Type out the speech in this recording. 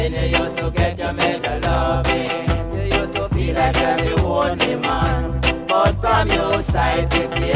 You used to get your major loving. You used to feel like you're the only man. But from your side, if you